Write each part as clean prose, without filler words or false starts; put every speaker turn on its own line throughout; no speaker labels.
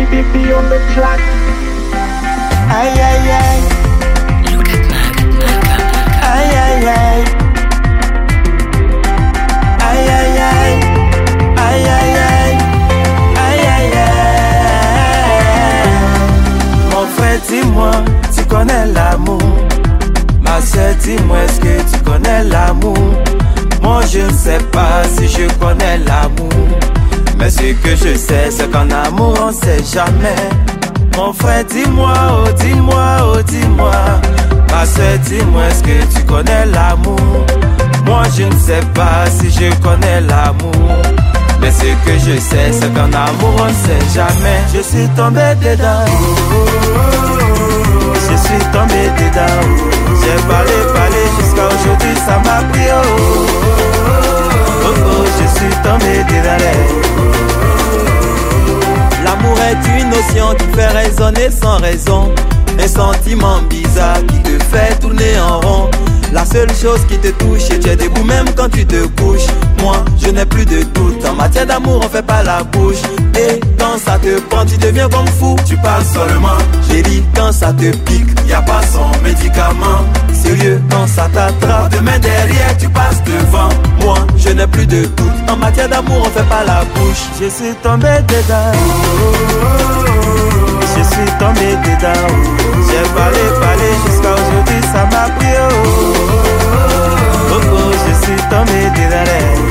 be on the track.
Aïe aïe aïe.
Look at Mag.
Aïe aïe aïe. Aïe aïe aïe. Aïe aïe aïe. Aïe aïe aïe. Mon frère, dis-moi, tu connais l'amour? Ma soeur, dis-moi, est-ce que tu connais l'amour? Moi je ne sais pas si je connais l'amour, mais ce que je sais c'est qu'en amour on sait jamais. Mon frère dis-moi, oh dis-moi, oh dis-moi. Ma soeur dis-moi, est-ce que tu connais l'amour? Moi je ne sais pas si je connais l'amour, mais ce que je sais c'est qu'en amour on sait jamais. Je suis tombé dedans, je suis tombé dedans. J'ai parlé jusqu'à aujourd'hui, ça m'a pris je suis tombé dedans. L'amour est une notion qui fait résonner sans raison, un sentiment bizarre qui te fait tourner en rond. La seule chose qui te touche et tu es debout même quand tu te couches. Moi je n'ai plus de doute, en matière d'amour on fait pas la bouche. Et quand ça te prend tu deviens comme fou. Tu parles seulement, j'ai dit quand ça te pique, y a pas son médicament. Sérieux quand ça t'attrape, de main derrière tu passes devant. Moi je n'ai plus de doute, en matière d'amour on fait pas la bouche. Je suis tombé dedans, je suis tombé dedans. J'ai parlé jusqu'à aujourd'hui, ça m'a pris je suis tombé dedans.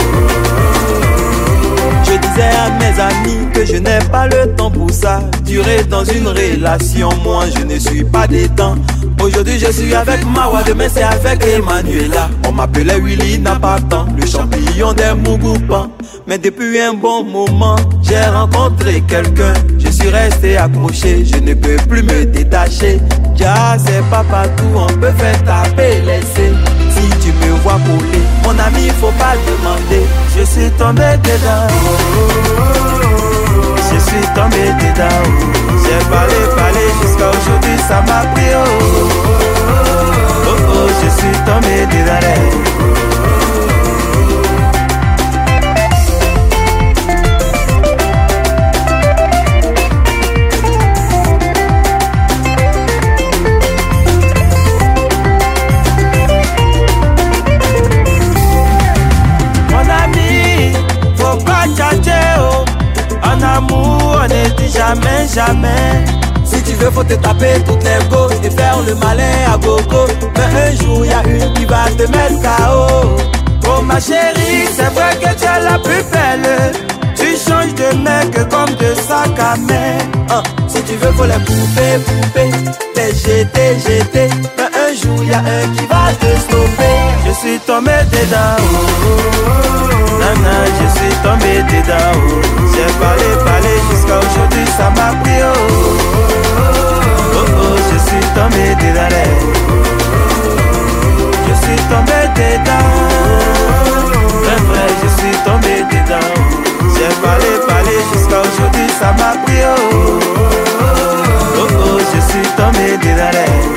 Je disais à mes amis que je n'ai pas le temps pour ça. Durer dans une relation, moi je ne suis pas des temps. Aujourd'hui je suis avec Mawa, demain c'est avec Emmanuela. On m'appelait Willy n'a pas tant, le champignon des Mougoupan. Mais depuis un bon moment, j'ai rencontré quelqu'un. Je suis resté accroché, je ne peux plus me détacher. Ja, c'est pas partout, on peut faire taper l'essai. Si tu me vois couler, mon ami, faut pas demander. Je suis tombé dedans, je suis tombé dedans. J'ai parlé jusqu'à aujourd'hui, ça m'a pris je suis tombé dedans. En amour, on ne dit jamais, jamais. Si tu veux, faut te taper toutes les go et faire le malin à gogo. Mais un jour, y a une qui va te mettre KO. Oh ma chérie, c'est vrai que tu es la plus belle. Tu changes de mec comme de sac à main. Si tu veux, faut les poupées, les jeter. Mais un jour, y a un qui va te stopper. Je suis tombé dedans, nana, je suis tombé dedans. J'ai parlé jusqu'à aujourd'hui, ça m'a pris je suis tombé dedans. Je suis tombé dedans. Vrai, je suis tombé dedans. J'ai parlé jusqu'à aujourd'hui, ça m'a pris je suis tombé dedans.